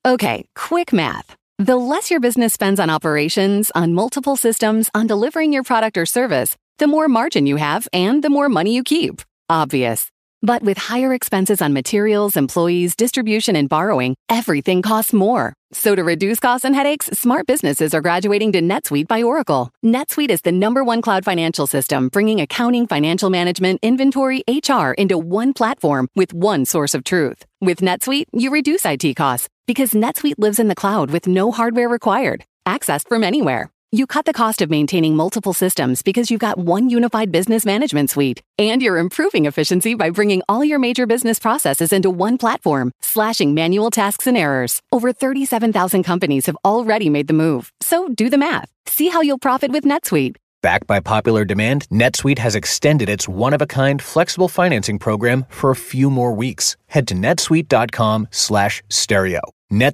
Okay, quick math. The less your business spends on operations, on multiple systems, on delivering your product or service, the more margin you have and the more money you keep. Obvious. But with higher expenses on materials, employees, distribution, and borrowing, everything costs more. So to reduce costs and headaches, smart businesses are graduating to NetSuite by Oracle. NetSuite is the #1 cloud financial system, bringing accounting, financial management, inventory, HR into one platform with one source of truth. With NetSuite, you reduce IT costs because NetSuite lives in the cloud with no hardware required, accessed from anywhere. You cut the cost of maintaining multiple systems because you've got one unified business management suite. And you're improving efficiency by bringing all your major business processes into one platform, slashing manual tasks and errors. Over 37,000 companies have already made the move. So do the math. See how you'll profit with NetSuite. Backed by popular demand, NetSuite has extended its one-of-a-kind flexible financing program for a few more weeks. Head to netsuite.com/stereo.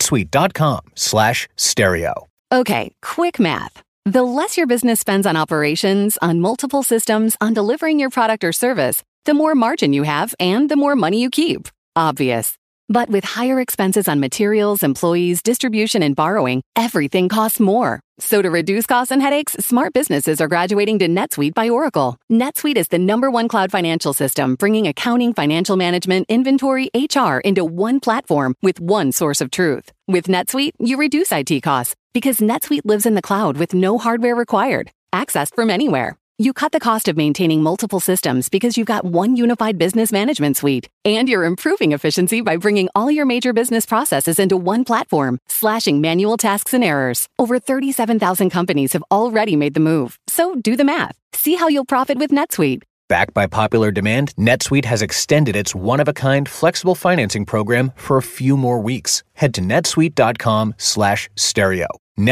netsuite.com/stereo. Okay, quick math. The less your business spends on operations, on multiple systems, on delivering your product or service, the more margin you have and the more money you keep. Obvious. But with higher expenses on materials, employees, distribution, and borrowing, everything costs more. So to reduce costs and headaches, smart businesses are graduating to NetSuite by Oracle. NetSuite is the #1 cloud financial system, bringing accounting, financial management, inventory, HR into one platform with one source of truth. With NetSuite, you reduce IT costs because NetSuite lives in the cloud with no hardware required, accessed from anywhere. You cut the cost of maintaining multiple systems because you've got one unified business management suite. And you're improving efficiency by bringing all your major business processes into one platform, slashing manual tasks and errors. Over 37,000 companies have already made the move. So do the math. See how you'll profit with NetSuite. Backed by popular demand, NetSuite has extended its one-of-a-kind flexible financing program for a few more weeks. Head to netsuite.com/stereo.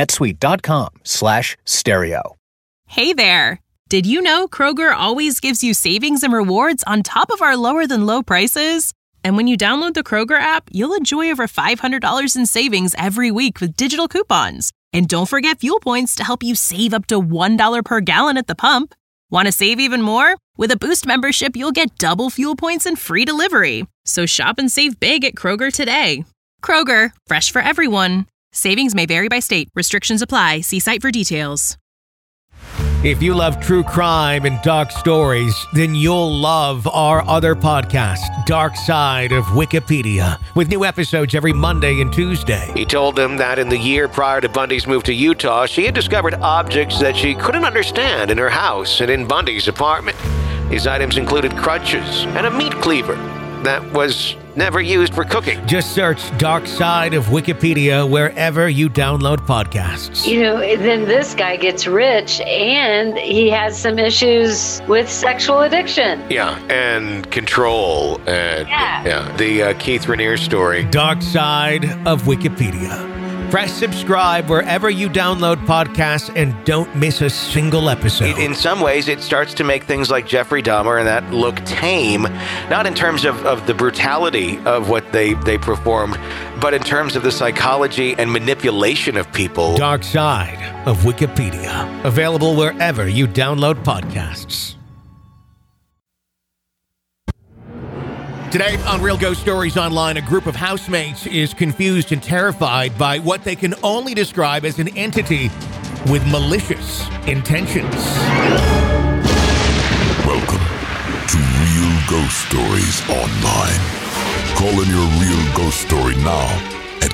netsuite.com/stereo. Hey there. Did you know Kroger always gives you savings and rewards on top of our lower-than-low prices? And when you download the Kroger app, you'll enjoy over $500 in savings every week with digital coupons. And don't forget fuel points to help you save up to $1 per gallon at the pump. Want to save even more? With a Boost membership, you'll get double fuel points and free delivery. So shop and save big at Kroger today. Kroger, fresh for everyone. Savings may vary by state. Restrictions apply. See site for details. If you love true crime and dark stories, then you'll love our other podcast, Dark Side of Wikipedia, with new episodes every Monday and Tuesday. He told them that in the year prior to Bundy's move to Utah, she had discovered objects that she couldn't understand in her house and in Bundy's apartment. These items included crutches and a meat cleaver that was never used for cooking. Just search Dark Side of Wikipedia wherever you download podcasts. You know, then this guy gets rich and he has some issues with sexual addiction. Yeah, and control. And the Keith Raniere story. Dark Side of Wikipedia. Press subscribe wherever you download podcasts and don't miss a single episode. In some ways, it starts to make things like Jeffrey Dahmer and that look tame, not in terms of the brutality of what they performed, but in terms of the psychology and manipulation of people. Dark Side of Wikipedia. Available wherever you download podcasts. Today on Real Ghost Stories Online, a group of housemates is confused and terrified by what they can only describe as an entity with malicious intentions. Welcome to Real Ghost Stories Online. Call in your real ghost story now at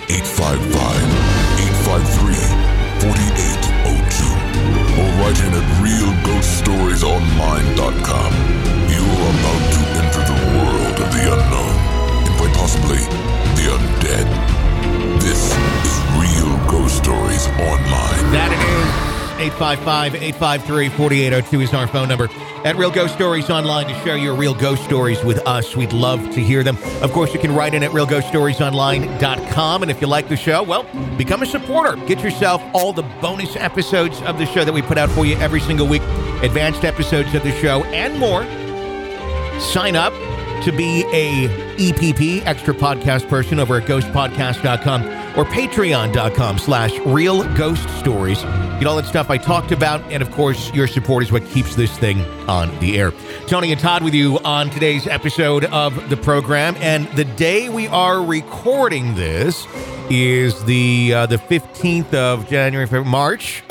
855-853-4802 or write in at realghoststoriesonline.com. You're about to enter the world of the unknown and quite possibly the undead. This is Real Ghost Stories Online. That it is. 855-853-4802 is our phone number. At Real Ghost Stories Online to share your real ghost stories with us. We'd love to hear them. Of course, you can write in at realghoststoriesonline.com. And if you like the show, well, become a supporter. Get yourself all the bonus episodes of the show that we put out for you every single week. Advanced episodes of the show and more. Sign up to be a EPP, extra podcast person, over at ghostpodcast.com or patreon.com/Real Ghost Stories. Get all that stuff I talked about. And, of course, your support is what keeps this thing on the air. Tony and Todd with you on today's episode of the program. And the day we are recording this is the 15th of January, March.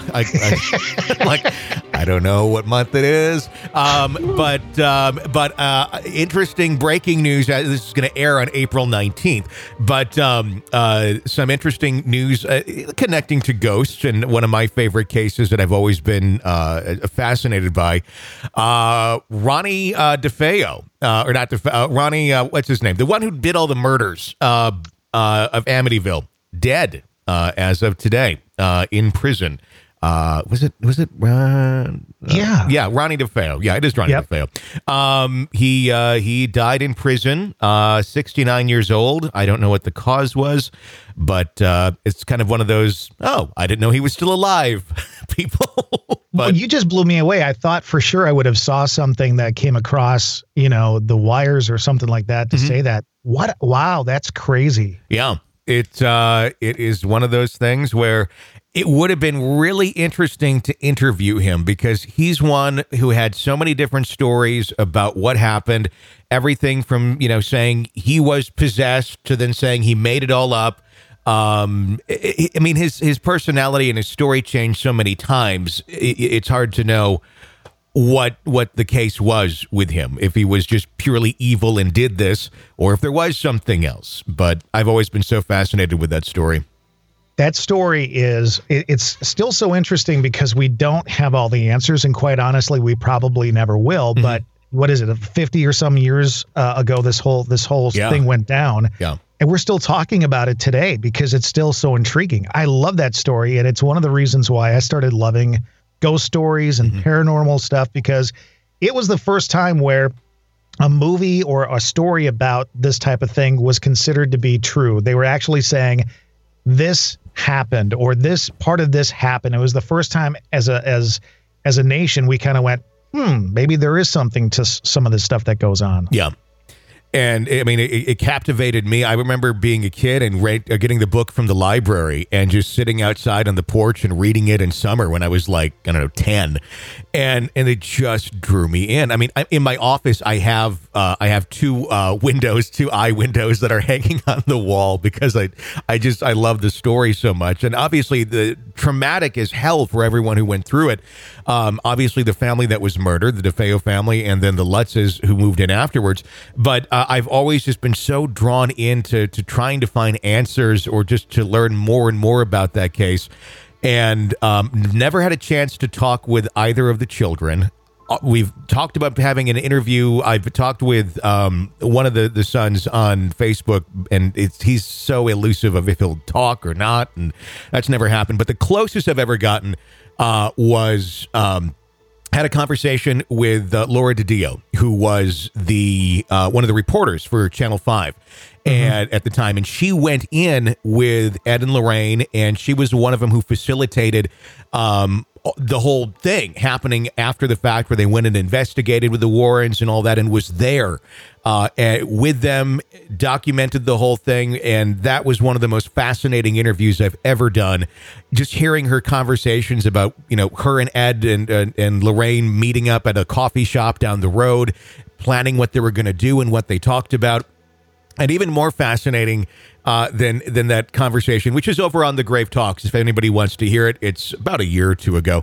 I don't know what month it is. But interesting breaking news. This is going to air on April 19th. But some interesting news connecting to ghosts, and one of my favorite cases that I've always been fascinated by. Ronnie DeFeo, or not DeFeo, Ronnie, what's his name? The one who did all the murders of Amityville, dead as of today, in prison. Was it Ronnie DeFeo. Yeah, it is Ronnie DeFeo. He died in prison, 69 years old. I don't know what the cause was, but it's kind of one of those, I didn't know he was still alive people. Well, you just blew me away. I thought for sure I would have saw something that came across, the wires or something like that to say that. What? Wow, that's crazy. Yeah, it is one of those things where it would have been really interesting to interview him, because he's one who had so many different stories about what happened. Everything from, saying he was possessed to then saying he made it all up. His personality and his story changed so many times. It's hard to know what the case was with him, if he was just purely evil and did this, or if there was something else. But I've always been so fascinated with that story. That story it's still so interesting because we don't have all the answers, and quite honestly, we probably never will. But what is it, 50 or some years ago, this whole thing went down. Yeah. And we're still talking about it today because it's still so intriguing. I love that story, and it's one of the reasons why I started loving ghost stories and paranormal stuff, because it was the first time where a movie or a story about this type of thing was considered to be true. They were actually saying this happened, or this part of this happened. It was the first time as a nation we kind of went, maybe there is something to some of this stuff that goes on. Yeah. And it captivated me. I remember being a kid and getting the book from the library and just sitting outside on the porch and reading it in summer when I was 10, and it just drew me in. In my office, I have two eye windows that are hanging on the wall because I love the story so much. And obviously, the traumatic as hell for everyone who went through it. Obviously, the family that was murdered, the DeFeo family, and then the Lutzes who moved in afterwards. But I've always just been so drawn into trying to find answers, or just to learn more and more about that case. And never had a chance to talk with either of the children. We've talked about having an interview. I've talked with one of the sons on Facebook, and he's so elusive of if he'll talk or not, and that's never happened. But the closest I've ever gotten was had a conversation with Laura DiDio, who was the one of the reporters for Channel 5 and at the time, and she went in with Ed and Lorraine, and she was one of them who facilitated the whole thing happening after the fact, where they went and investigated with the Warrens and all that, and was there with them, documented the whole thing. And that was one of the most fascinating interviews I've ever done. Just hearing her conversations about, her and Ed and Lorraine meeting up at a coffee shop down the road, planning what they were going to do and what they talked about. And even more fascinating than that conversation, which is over on the Grave Talks. If anybody wants to hear it, it's about a year or two ago.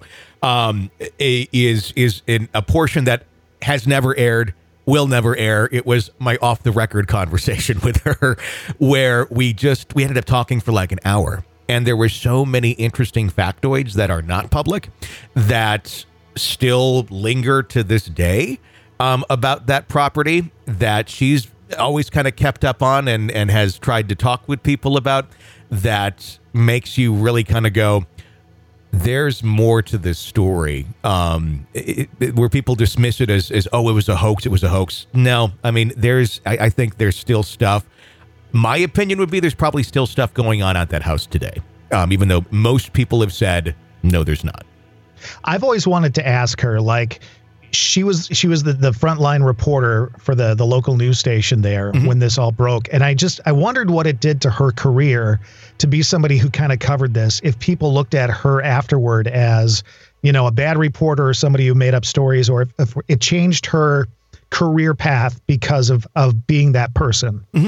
Is in a portion that has never aired, will never air. It was my off the record conversation with her, where we ended up talking for an hour, and there were so many interesting factoids that are not public that still linger to this day about that property that she's always kind of kept up on and has tried to talk with people about, that makes you really kind of go, there's more to this story, where people dismiss it as, it was a hoax. No, I think there's still stuff. My opinion would be there's probably still stuff going on at that house today, even though most people have said, no, there's not. I've always wanted to ask her, she was the frontline reporter for the local news station there when this all broke. And I wondered what it did to her career to be somebody who kind of covered this. If people looked at her afterward as, a bad reporter or somebody who made up stories, or if it changed her career path because of being that person.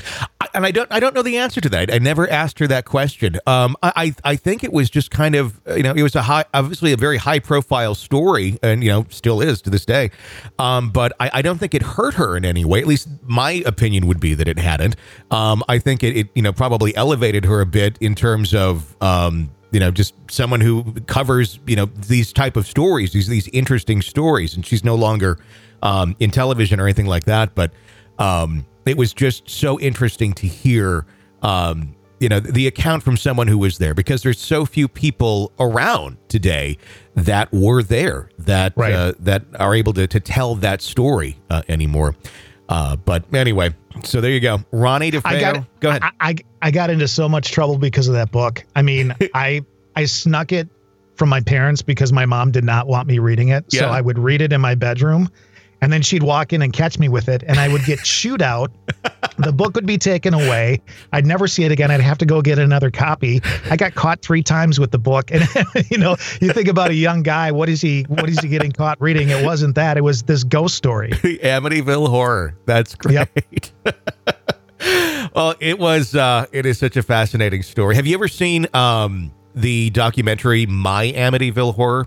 And I don't know the answer to that. I never asked her that question. I think it was just kind of, it was obviously a very high profile story, and still is to this day. But I don't think it hurt her in any way. At least my opinion would be that it hadn't. I think it probably elevated her a bit in terms of just someone who covers these type of stories, these interesting stories, and she's no longer in television or anything like that, but. It was just so interesting to hear, the account from someone who was there, because there's so few people around today that were there that that are able to tell that story anymore. But anyway, so there you go. Ronnie DeFeo. Go ahead. I got into so much trouble because of that book. I mean, I snuck it from my parents because my mom did not want me reading it. So I would read it in my bedroom. And then she'd walk in and catch me with it, and I would get chewed out. The book would be taken away. I'd never see it again. I'd have to go get another copy. I got caught 3 times with the book. And, you think about a young guy, what is he getting caught reading? It wasn't that. It was this ghost story. The Amityville Horror. That's great. Yep. Well, it is such a fascinating story. Have you ever seen the documentary My Amityville Horror?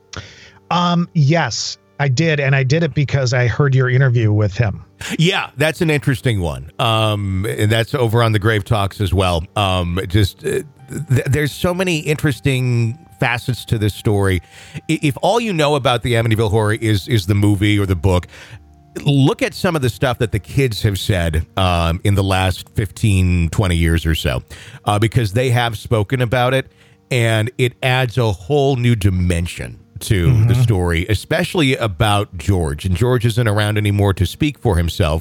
Yes. I did, and I did it because I heard your interview with him. Yeah, that's an interesting one. And that's over on the Grave Talks as well. There's so many interesting facets to this story. If all you know about the Amityville Horror is the movie or the book, look at some of the stuff that the kids have said in the last 15, 20 years or so, because they have spoken about it, and it adds a whole new dimension to the story, especially about George. And George isn't around anymore to speak for himself,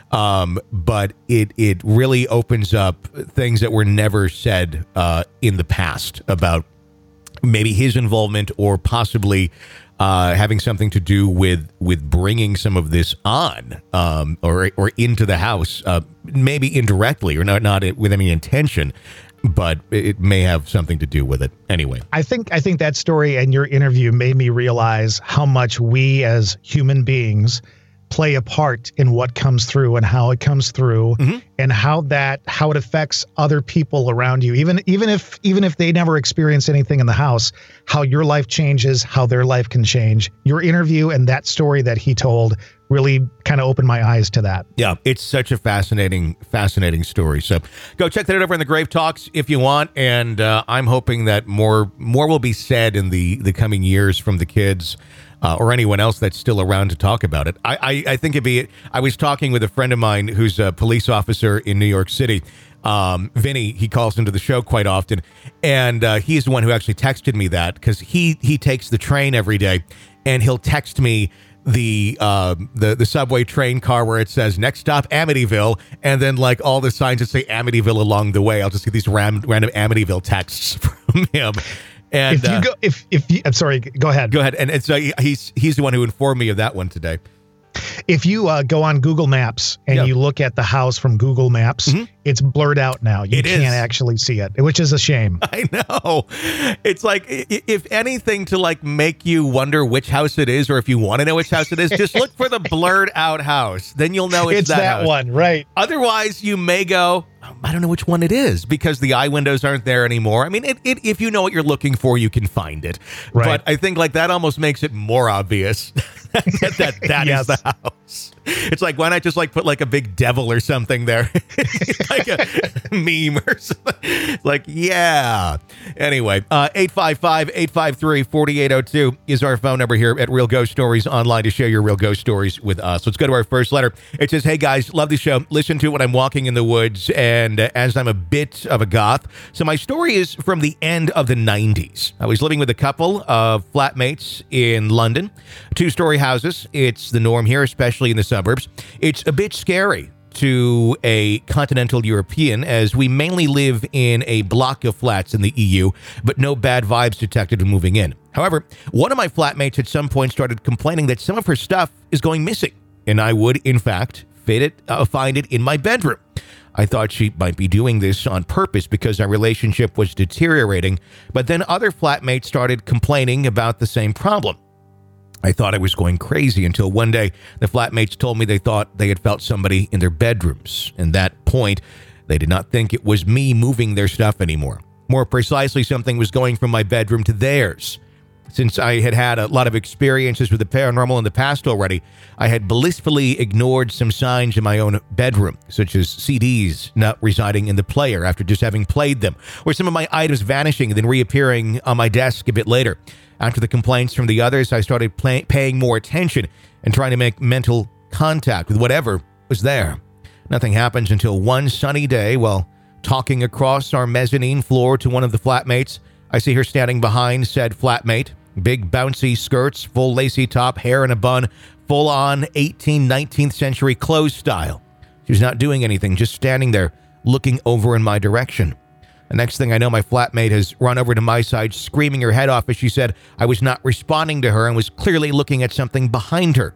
but it really opens up things that were never said in the past about maybe his involvement, or possibly having something to do with bringing some of this on or into the house, maybe indirectly or not with any intention. But it may have something to do with it anyway. I think that story and your interview made me realize how much we as human beings play a part in what comes through and how it comes through, and how it affects other people around you. Even if they never experience anything in the house, how your life changes, how their life can change. Your interview and that story that he told really kind of opened my eyes to that. Yeah, it's such a fascinating story. So go check that out over in the Grave Talks if you want. And I'm hoping that more will be said in the coming years from the kids or anyone else that's still around to talk about it. I think I was talking with a friend of mine who's a police officer in New York City. Vinny, he calls into the show quite often, and he's the one who actually texted me that, because he takes the train every day, and he'll text me the subway train car where it says next stop Amityville, and then like all the signs that say Amityville along the way. I'll just get these random Amityville texts from him. And I'm sorry, go ahead. Go ahead. And so he's the one who informed me of that one today. If you go on Google Maps and you look at the house from Google Maps, it's blurred out now. You can't actually see it, which is a shame. I know. It's like, if anything, to like make you wonder which house it is, or if you want to know which house it is, just look for the blurred out house. Then you'll know it's that house. One, right? Otherwise, you may go, I don't know which one it is, because the eye windows aren't there anymore. I mean, if you know what you're looking for, you can find it. Right. But I think like that almost makes it more obvious that is the house. It's like, why not just like put like a big devil or something there? Like a meme or something. Like, yeah. Anyway, 855-853-4802 is our phone number here at Real Ghost Stories Online to share your real ghost stories with us. Let's go to our first letter. It says, hey guys, love the show. Listen to it when I'm walking in the woods and as I'm a bit of a goth. So my story is from the end of the 90s. I was living with a couple of flatmates in London, 2-story houses. It's the norm here, especially in the suburbs. It's a bit scary to a continental European, as we mainly live in a block of flats in the EU, but no bad vibes detected when moving in. However, one of my flatmates at some point started complaining that some of her stuff is going missing, and I would, in fact, find it in my bedroom. I thought she might be doing this on purpose because our relationship was deteriorating, but then other flatmates started complaining about the same problem. I thought I was going crazy until one day the flatmates told me they thought they had felt somebody in their bedrooms. And that point, they did not think it was me moving their stuff anymore. More precisely, something was going from my bedroom to theirs. Since I had had a lot of experiences with the paranormal in the past already, I had blissfully ignored some signs in my own bedroom, such as CDs not residing in the player after just having played them, or some of my items vanishing and then reappearing on my desk a bit later. After the complaints from the others, I started paying more attention and trying to make mental contact with whatever was there. Nothing happens until one sunny day while talking across our mezzanine floor to one of the flatmates. I see her standing behind said flatmate. Big bouncy skirts, full lacy top, hair in a bun, full-on 19th century clothes style. She was not doing anything, just standing there, looking over in my direction. The next thing I know, my flatmate has run over to my side, screaming her head off as she said I was not responding to her and was clearly looking at something behind her.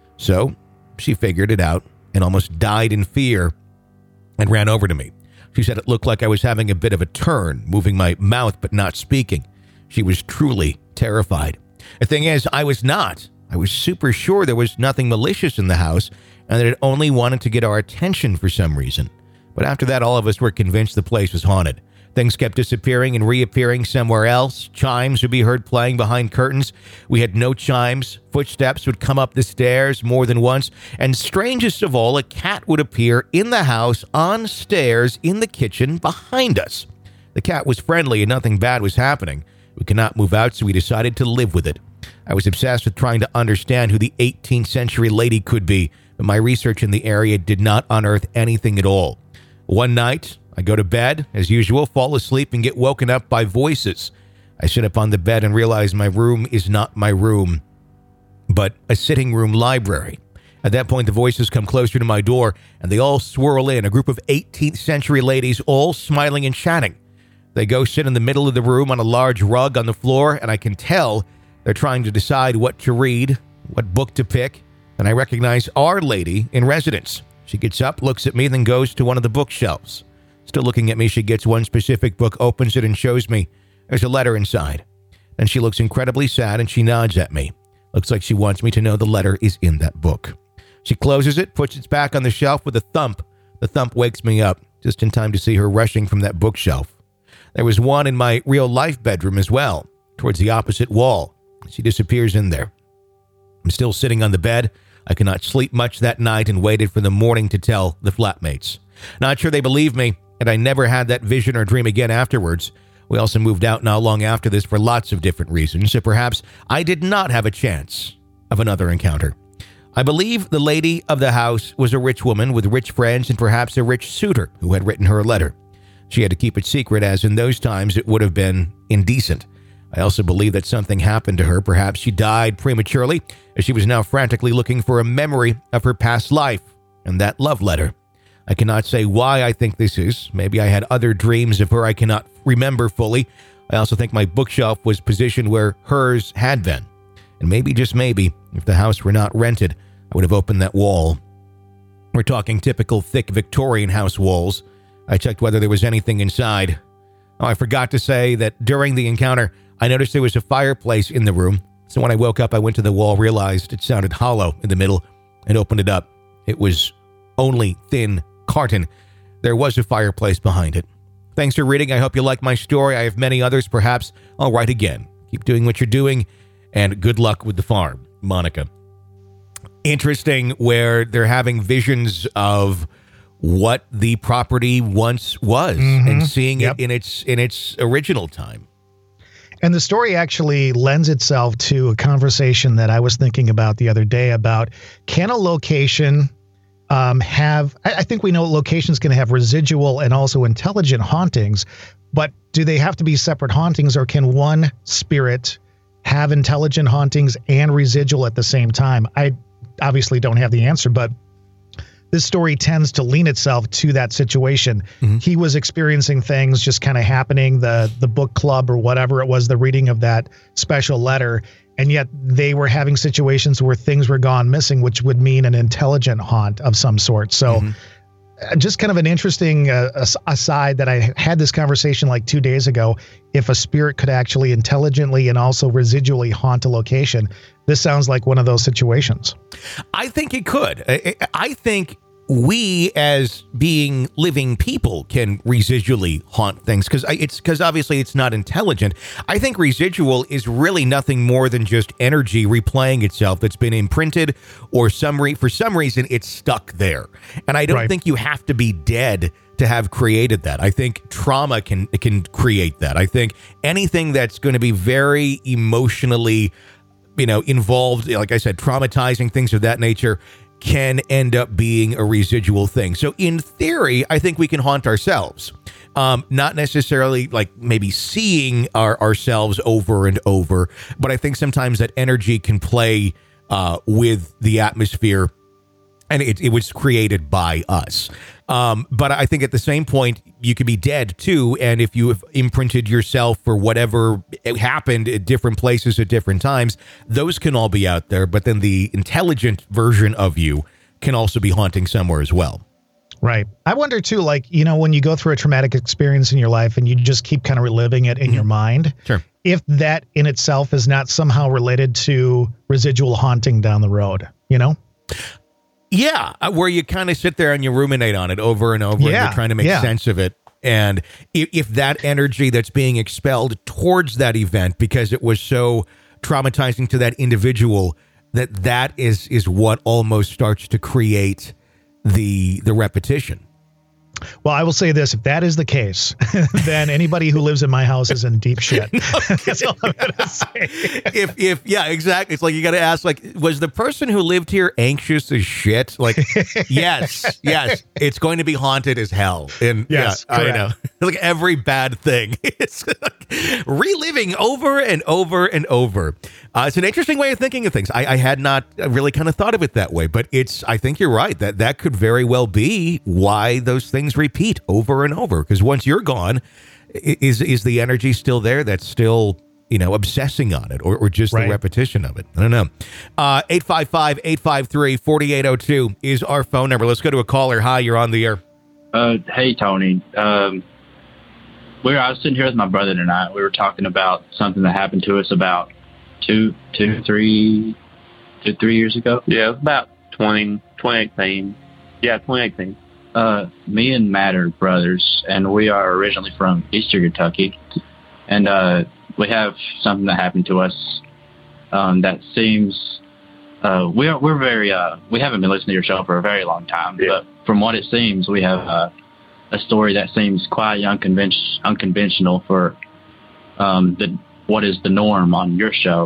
So she figured it out and almost died in fear and ran over to me. She said it looked like I was having a bit of a turn, moving my mouth but not speaking. She was truly terrified. The thing is, I was not. I was super sure there was nothing malicious in the house and that it only wanted to get our attention for some reason. But after that, all of us were convinced the place was haunted. Things kept disappearing and reappearing somewhere else. Chimes would be heard playing behind curtains. We had no chimes. Footsteps would come up the stairs more than once. And strangest of all, a cat would appear in the house on stairs in the kitchen behind us. The cat was friendly and nothing bad was happening. We could not move out, so we decided to live with it. I was obsessed with trying to understand who the 18th century lady could be, but my research in the area did not unearth anything at all. One night, I go to bed, as usual, fall asleep, and get woken up by voices. I sit up on the bed and realize my room is not my room, but a sitting room library. At that point, the voices come closer to my door, and they all swirl in, a group of 18th century ladies, all smiling and chatting. They go sit in the middle of the room on a large rug on the floor, and I can tell they're trying to decide what to read, what book to pick, and I recognize Our Lady in residence. She gets up, looks at me, then goes to one of the bookshelves. Still looking at me, she gets one specific book, opens it, and shows me there's a letter inside. Then she looks incredibly sad, and she nods at me. Looks like she wants me to know the letter is in that book. She closes it, puts it back on the shelf with a thump. The thump wakes me up, just in time to see her rushing from that bookshelf. There was one in my real-life bedroom as well, towards the opposite wall. She disappears in there. I'm still sitting on the bed. I could not sleep much that night and waited for the morning to tell the flatmates. Not sure they believed me, and I never had that vision or dream again afterwards. We also moved out not long after this for lots of different reasons, so perhaps I did not have a chance of another encounter. I believe the lady of the house was a rich woman with rich friends and perhaps a rich suitor who had written her a letter. She had to keep it secret, as in those times it would have been indecent. I also believe that something happened to her. Perhaps she died prematurely, as she was now frantically looking for a memory of her past life and that love letter. I cannot say why I think this is. Maybe I had other dreams of her I cannot remember fully. I also think my bookshelf was positioned where hers had been. And maybe, just maybe, if the house were not rented, I would have opened that wall. We're talking typical thick Victorian house walls. I checked whether there was anything inside. Oh, I forgot to say that during the encounter, I noticed there was a fireplace in the room. So when I woke up, I went to the wall, realized it sounded hollow in the middle, and opened it up. It was only thin carton. There was a fireplace behind it. Thanks for reading. I hope you like my story. I have many others. Perhaps I'll write again. Keep doing what you're doing, and good luck with the farm. Monica. Interesting where they're having visions of what the property once was and seeing it in its original time. And the story actually lends itself to a conversation that I was thinking about the other day about, can a location have, I think we know locations can have residual and also intelligent hauntings, but do they have to be separate hauntings, or can one spirit have intelligent hauntings and residual at the same time? I obviously don't have the answer, but this story tends to lean itself to that situation. He was experiencing things just kind of happening, the book club or whatever it was, the reading of that special letter, and yet they were having situations where things were gone missing, which would mean an intelligent haunt of some sort. So just kind of an interesting aside that I had this conversation like 2 days ago. If a spirit could actually intelligently and also residually haunt a location, this sounds like one of those situations. I think it could. I think we as being living people can residually haunt things because obviously it's not intelligent. I think residual is really nothing more than just energy replaying itself that's been imprinted or for some reason it's stuck there. And I don't think you have to be dead to have created that. I think trauma can create that. I think anything that's going to be very emotionally, involved, like I said, traumatizing, things of that nature, can end up being a residual thing. So in theory, I think we can haunt ourselves. Not necessarily like maybe seeing ourselves over and over, but I think sometimes that energy can play with the atmosphere, and it was created by us. But I think at the same point, you could be dead too. And if you have imprinted yourself for whatever happened at different places at different times, those can all be out there. But then the intelligent version of you can also be haunting somewhere as well. Right. I wonder too, like, when you go through a traumatic experience in your life and you just keep kind of reliving it in your mind, sure, if that in itself is not somehow related to residual haunting down the road, Yeah, where you kind of sit there and you ruminate on it over and over, and you're trying to make sense of it. And if that energy that's being expelled towards that event because it was so traumatizing to that individual, that is what almost starts to create the repetition. Well, I will say this. If that is the case, then anybody who lives in my house is in deep shit. That's all I'm going to say. Yeah, exactly. It's like you got to ask, like, was the person who lived here anxious as shit? Like, yes. It's going to be haunted as hell. And yes, yeah, I know. Like every bad thing. It's like reliving over and over and over. It's an interesting way of thinking of things. I had not really kind of thought of it that way, but I think you're right. That could very well be why those things repeat over and over. Because once you're gone, is the energy still there that's still, obsessing on it or just the repetition of it? I don't know. 855-853-4802 is our phone number. Let's go to a caller. Hi, you're on the air. Hey, Tony. I was sitting here with my brother tonight. We were talking about something that happened to us about 2, 3 years ago. Yeah, it was about 2018. Yeah, 2018. Me and Matt are brothers, and we are originally from Eastern Kentucky. And we have something that happened to us that seems we're very we haven't been listening to your show for a very long time. Yeah. But from what it seems, we have a story that seems quite unconventional for what is the norm on your show.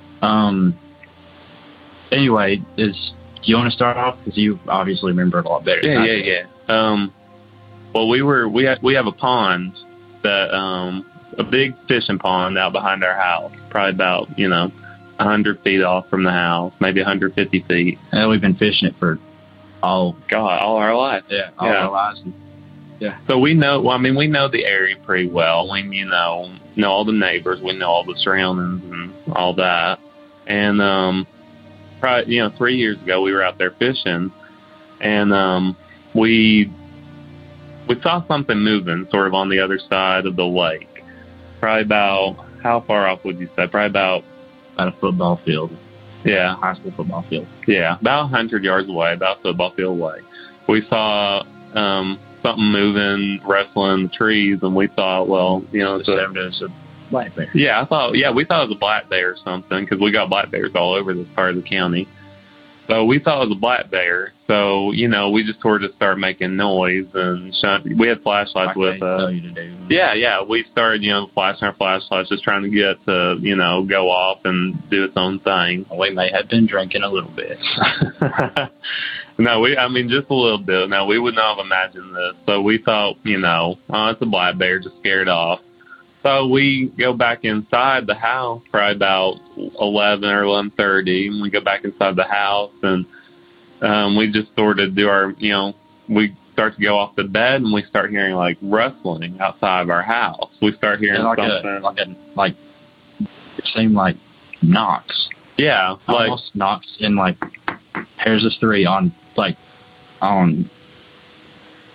Anyway, do you want to start off? Because you obviously remember it a lot better. Yeah. Well, we have a pond that a big fishing pond out behind our house, probably about 100 feet off from the house, maybe 150 feet. And we've been fishing it for all our life. Yeah, all our lives. Yeah. So we know the area pretty well. We know all the neighbors. We know all the surroundings and all that. And probably 3 years ago we were out there fishing, and we saw something moving sort of on the other side of the lake. Probably about, how far off would you say? Probably about a football field. Yeah, high school football field. Yeah, about 100 yards away, about a football field away. We saw something moving, wrestling the trees, and we thought, well, it's a black bear. Yeah, we thought it was a black bear or something, because we got black bears all over this part of the county. So we thought it was a black bear. So, we just sort of started making noise and we had flashlights with us. Tell you to do. Yeah. We started, flashing our flashlights, just trying to get it to, go off and do its own thing. We may have been drinking a little bit. No, just a little bit. No, we would not have imagined this. So we thought, it's a black bear, just scared off. So we go back inside the house, probably about 11 or 11:30, and we go back inside the house, and we just sort of do our, we start to go off the bed, and we start hearing, like, rustling outside of our house. We start hearing something. It seemed like knocks. Yeah. Almost knocks in, like, pairs of three on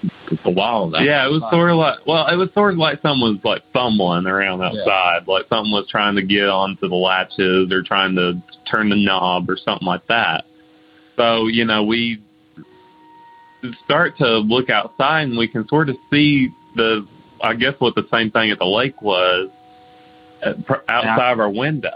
the wall. Yeah, it was sort of like someone was like fumbling around outside, like someone was trying to get onto the latches or trying to turn the knob or something like that. So, you know, we start to look outside and we can sort of see I guess what the same thing at the lake was outside of our window.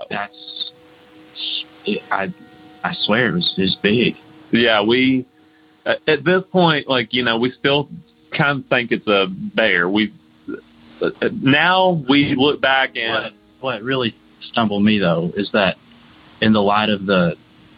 I swear it was big. Yeah, we at this point, like, you know, we still kind of think it's a bear. Now we look back and what really stumbled me though is that in the light of the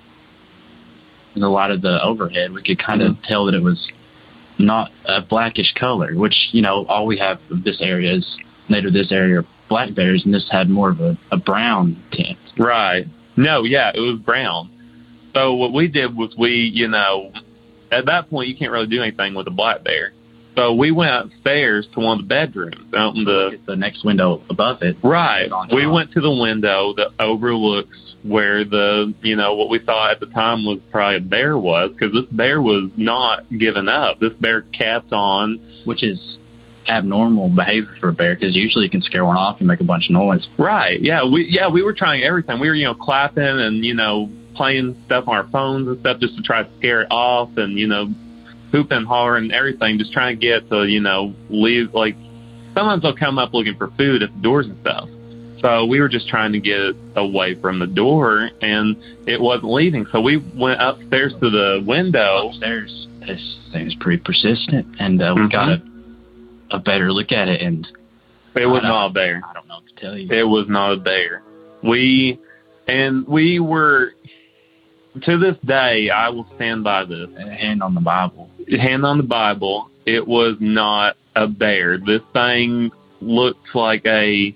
overhead, we could kind of tell that it was not a blackish color, which, you know, all we have of this area is native to this area are black bears, and this had more of a brown tint. Right. No, yeah, it was brown. So what we did was you know, at that point you can't really do anything with a black bear. So we went upstairs to one of the bedrooms out in the next window above it. Right. We went to the window that overlooks where you know, what we thought at the time was probably a bear was, because this bear was not giving up. This bear kept on. Which is abnormal behavior for a bear, because usually you can scare one off and make a bunch of noise. Right. Yeah. We were trying everything. We were, you know, clapping and, you know, playing stuff on our phones and stuff just to try to scare it off, and, you know, hooping and hollering and everything, just trying to get to, you know, leave. Like, sometimes they'll come up looking for food at the doors and stuff. So we were just trying to get it away from the door, and it wasn't leaving. So we went upstairs to the window. Upstairs, this thing is pretty persistent, and we got a better look at it, and it was not a bear. I don't know what to tell you. It was not a bear. We were, to this day, I will stand by this. Hand on the Bible. Hand on the Bible. It was not a bear. This thing looked like a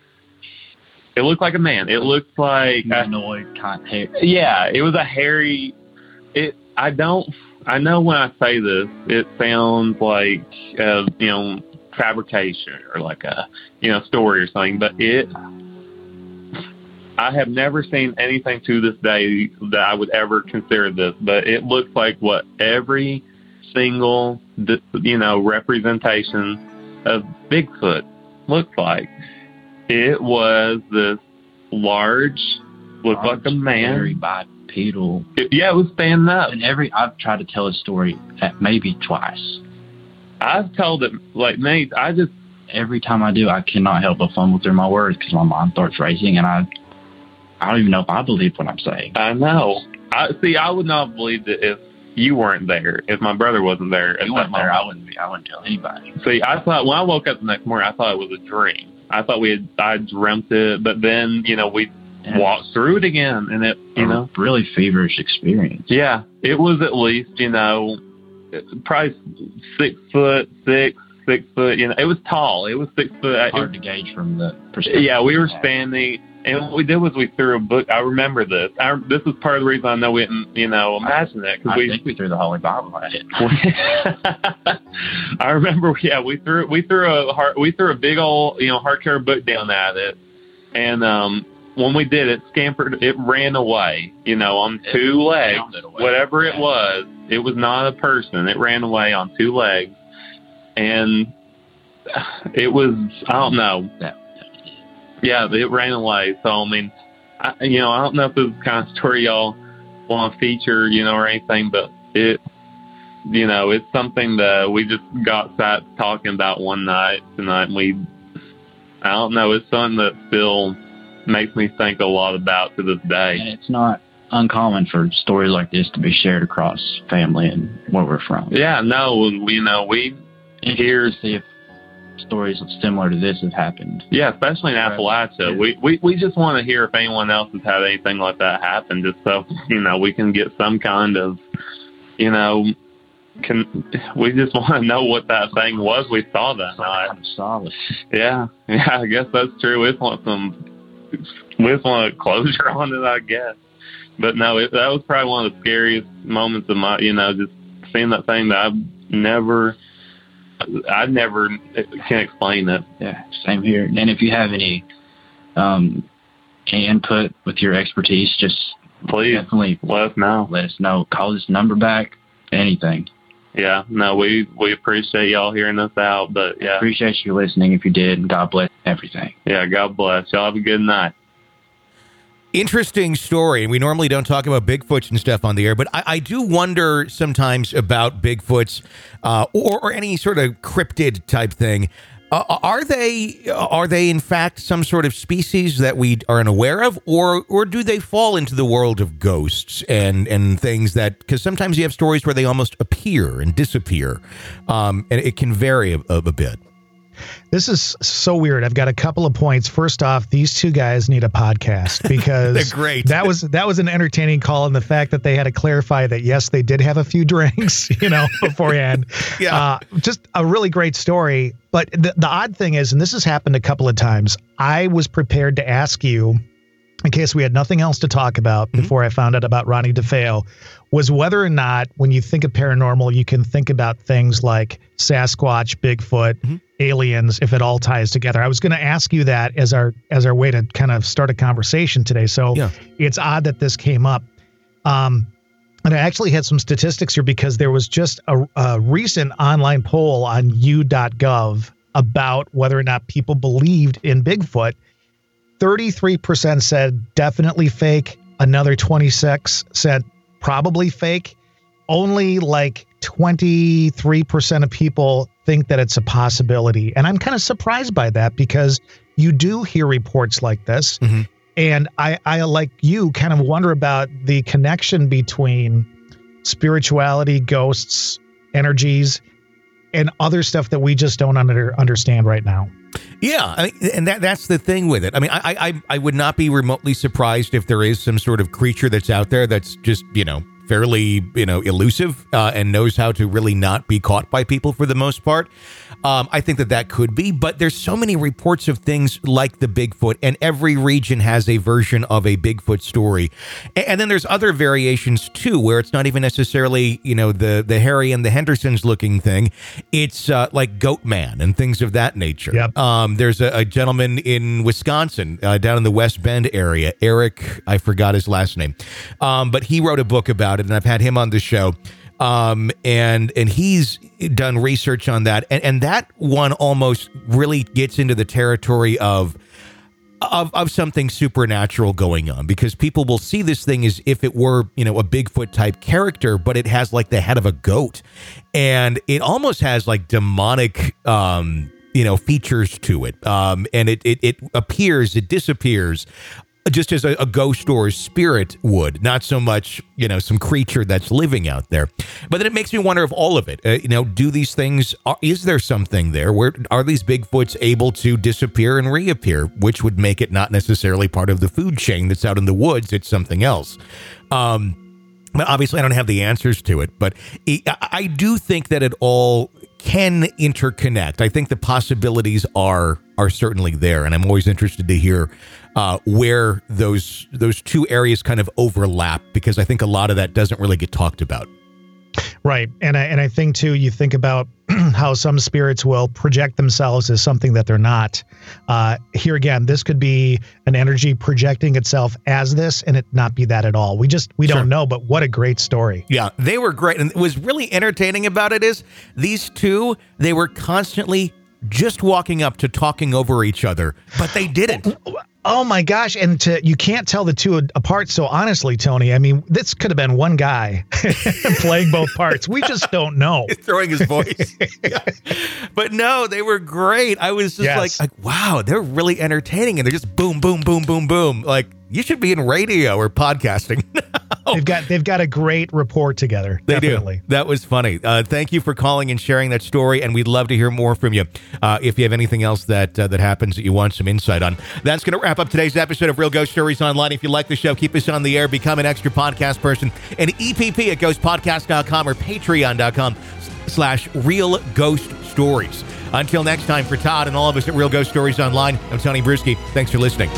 man. It looked like humanoid kind of hair. Yeah, it was a hairy. I know when I say this, it sounds like you know, fabrication or like a, you know, story or something, but I have never seen anything to this day that I would ever consider this, but it looks like what every single, you know, representation of Bigfoot looks like. It was this large, looked like a man. Very bipedal. It was standing up. And I've tried to tell a story maybe twice. I've told it like Nate. Every time I do, I cannot help but fumble through my words because my mind starts racing, and I don't even know if I believe what I'm saying. I know. I would not believe it if you weren't there. If my brother wasn't there, if you weren't there, I wouldn't tell anybody. See, I thought when I woke up the next morning, I thought it was a dream. I thought I dreamt it, but then, you know, we walked through it again, and it, you know, really feverish experience. Yeah, it was at least, you know, probably 6 foot, 6 foot. You know, it was tall. It was 6 foot. Hard to gauge from the perspective. Yeah, we were standing, and what we did was we threw a book. I remember this. This is part of the reason I know we didn't, you know, imagine that. I think we threw the Holy Bible at it. I remember, we threw a big old, you know, hardcover book down at it, and when we did, it ran away, you know, on 2 legs, whatever it was not a person. It ran away on 2 legs, and it was, I don't know. Yeah, it ran away. So, I mean, I don't know if this is the kind of story y'all want to feature, you know, or anything, but it, you know, it's something that we just sat talking about one night tonight, and I don't know, it's something that still makes me think a lot about to this day. And it's not uncommon for stories like this to be shared across family and where we're from. Yeah, no, you know, we hear, see if stories similar to this have happened. Yeah, especially in Appalachia. We just want to hear if anyone else has had anything like that happen, just so, you know, we can get some kind of, you know, we just want to know what that thing was we saw that night. Kind of solid. Yeah, I guess that's true. We just want closure on it, I guess. But no, that was probably one of the scariest moments of my, you know, just seeing that thing that I never can explain it. Yeah, same here. And if you have any input with your expertise, just please definitely let us know. Let us know. Call this number back. Anything. Yeah, no, we appreciate y'all hearing us out, but yeah. Appreciate you listening if you did, and God bless everything. Yeah, God bless. Y'all have a good night. Interesting story. And we normally don't talk about Bigfoots and stuff on the air, but I do wonder sometimes about Bigfoots or any sort of cryptid type thing. Are they in fact some sort of species that we are unaware of, or do they fall into the world of ghosts and things that, because sometimes you have stories where they almost appear and disappear, and it can vary a bit. This is so weird. I've got a couple of points. First off, these two guys need a podcast because they're great. That was an entertaining call, and the fact that they had to clarify that yes, they did have a few drinks, beforehand. Yeah, just a really great story. But the odd thing is, and this has happened a couple of times, I was prepared to ask you, in case we had nothing else to talk about before I found out about Ronnie DeFeo, was whether or not when you think of paranormal, you can think about things like Sasquatch, Bigfoot, aliens, if it all ties together. I was going to ask you that as our way to kind of start a conversation today. So It's odd that this came up. And I actually had some statistics here because there was just a recent online poll on u.gov about whether or not people believed in Bigfoot. 33% said definitely fake. Another 26 said probably fake. Only like 23% of people think that it's a possibility. And I'm kind of surprised by that because you do hear reports like this. And I, like you, kind of wonder about the connection between spirituality, ghosts, energies, and other stuff that we just don't understand right now. Yeah, I mean, and that's the thing with it. I mean, I would not be remotely surprised if there is some sort of creature that's out there that's just, fairly, elusive and knows how to really not be caught by people for the most part. I think that could be, but there's so many reports of things like the Bigfoot, and every region has a version of a Bigfoot story. And then there's other variations too, where it's not even necessarily, the Harry and the Hendersons looking thing. It's like Goat Man and things of that nature. Yep. There's a gentleman in Wisconsin, down in the West Bend area, Eric, I forgot his last name, but he wrote a book about it, and I've had him on the show. And he's done research on that. And that one almost really gets into the territory of something supernatural going on, because people will see this thing as if it were, a Bigfoot type character, but it has like the head of a goat, and it almost has like demonic, features to it. And it appears, it disappears, just as a ghost or a spirit would, not so much, some creature that's living out there. But then it makes me wonder of all of it. Do these things, is there something there? Where are these Bigfoots able to disappear and reappear, which would make it not necessarily part of the food chain that's out in the woods? It's something else. But obviously I don't have the answers to it, but I do think that it all can interconnect. I think the possibilities are certainly there, and I'm always interested to hear where those two areas kind of overlap, because I think a lot of that doesn't really get talked about. Right. And I think too, you think about how some spirits will project themselves as something that they're not. Here again, this could be an energy projecting itself as this, and it not be that at all. We don't know, but what a great story. Yeah, they were great. And what was really entertaining about it is these two, they were constantly just walking up to talking over each other, but they didn't. Oh my gosh. And you can't tell the two apart. So honestly, Tony, I mean, this could have been one guy playing both parts. We just don't know. Throwing his voice. Yeah. But no, they were great. I was just like, wow, they're really entertaining. And they're just boom, boom, boom, boom, boom. Like, you should be in radio or podcasting. They've got a great rapport together. They definitely. Do. That was funny. Thank you for calling and sharing that story, and we'd love to hear more from you. If you have anything else that happens that you want some insight on. That's going to wrap up today's episode of Real Ghost Stories Online. If you like the show, keep us on the air, become an extra podcast person, and EPP at ghostpodcast.com or patreon.com/Real Ghost Stories. Until next time, for Todd and all of us at Real Ghost Stories Online, I'm Tony Bruschi. Thanks for listening.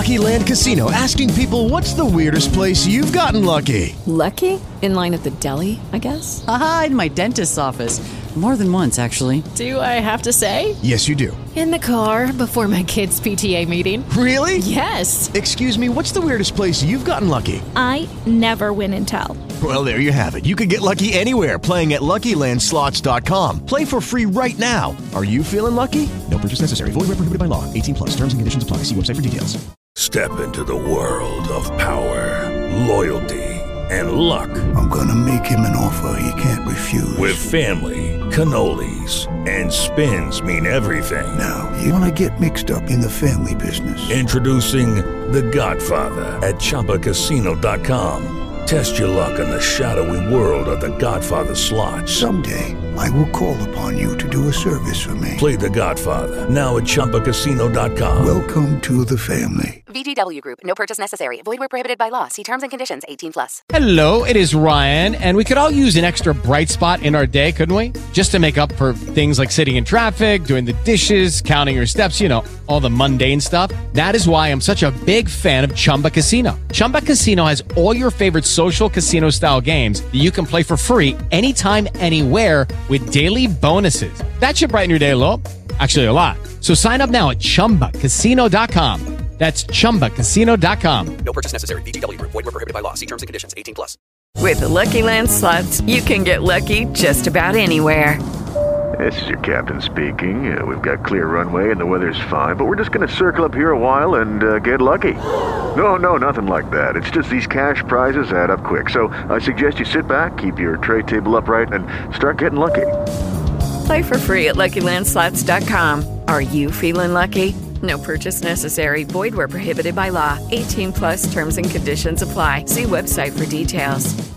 Lucky Land Casino, asking people, what's the weirdest place you've gotten lucky? Lucky? In line at the deli, I guess? Aha, in my dentist's office. More than once, actually. Do I have to say? Yes, you do. In the car before my kids' PTA meeting. Really? Yes. Excuse me, what's the weirdest place you've gotten lucky? I never win and tell. Well, there you have it. You can get lucky anywhere, playing at LuckyLandSlots.com. Play for free right now. Are you feeling lucky? No purchase necessary. Void where prohibited by law. 18+. Terms and conditions apply. See website for details. Step into the world of power, loyalty, and luck. I'm gonna make him an offer he can't refuse. With family, cannolis, and spins mean everything. Now, you wanna get mixed up in the family business. Introducing The Godfather at ChumbaCasino.com. Test your luck in the shadowy world of The Godfather slot. Someday, I will call upon you to do a service for me. Play The Godfather, now at ChumbaCasino.com. Welcome to the family. VGW Group. No purchase necessary. Void where prohibited by law. See terms and conditions. 18+. Hello, it is Ryan, and we could all use an extra bright spot in our day, couldn't we? Just to make up for things like sitting in traffic, doing the dishes, counting your steps, you know, all the mundane stuff. That is why I'm such a big fan of Chumba Casino. Chumba Casino has all your favorite social casino-style games that you can play for free anytime, anywhere with daily bonuses. That should brighten your day a little. Actually, a lot. So sign up now at ChumbaCasino.com. That's ChumbaCasino.com. No purchase necessary. VGW Group. Void where prohibited by law. See terms and conditions. 18+. With the Lucky Land Slots, you can get lucky just about anywhere. This is your captain speaking. We've got clear runway and the weather's fine, but we're just going to circle up here a while and get lucky. No, nothing like that. It's just these cash prizes add up quick. So I suggest you sit back, keep your tray table upright, and start getting lucky. Play for free at LuckyLandSlots.com. Are you feeling lucky? No purchase necessary. Void where prohibited by law. 18+ terms and conditions apply. See website for details.